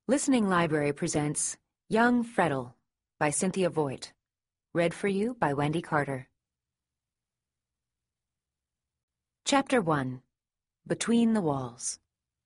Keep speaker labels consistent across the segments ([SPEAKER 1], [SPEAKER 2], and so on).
[SPEAKER 1] Listening Library presents Young Freddle by Cynthia Voigt. Read for you by Wendy Carter. Chapter 1. Between the Walls.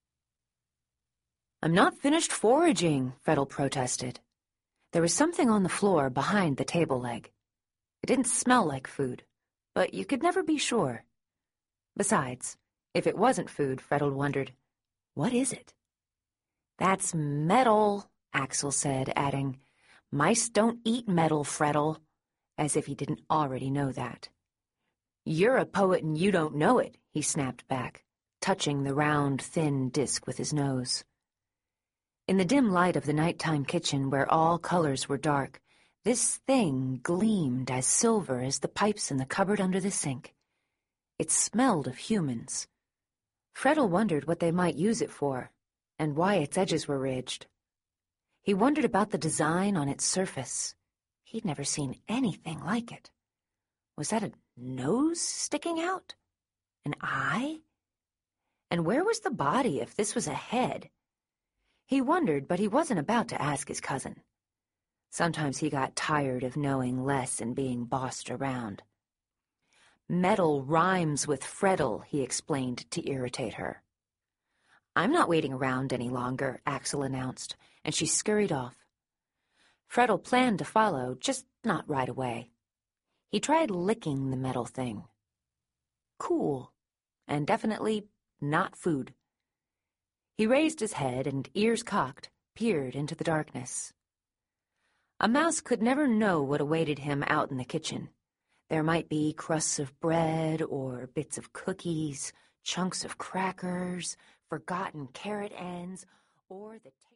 [SPEAKER 1] "I'm not finished foraging," Freddle protested. There was something on the floor behind the table leg. It didn't smell like food, but you could never be sure. Besides, if it wasn't food, Freddle wondered, what is it? "That's metal," Axel said, adding, "Mice don't eat metal, Freddle," as if he didn't already know that. "You're a poet and you don't know it," he snapped back, touching the round, thin disk with his nose. In the dim light of the nighttime kitchen, where all colors were dark, this thing gleamed as silver as the pipes in the cupboard under the sink. It smelled of humans. Freddle wondered what they might use it for, and why its edges were ridged. He wondered about the design on its surface. He'd never seen anything like it. Was that a nose sticking out? An eye? And where was the body if this was a head? He wondered, but he wasn't about to ask his cousin. Sometimes he got tired of knowing less and being bossed around. "Metal rhymes with Freddle," he explained to irritate her. "I'm not waiting around any longer," Axel announced, and she scurried off. Freddle planned to follow, just not right away. He tried licking the metal thing. Cool, and definitely not food. He raised his head and, ears cocked, peered into the darkness. A mouse could never know what awaited him out in the kitchen. There might be crusts of bread or bits of cookies, chunks of crackers, forgotten carrot ends, or the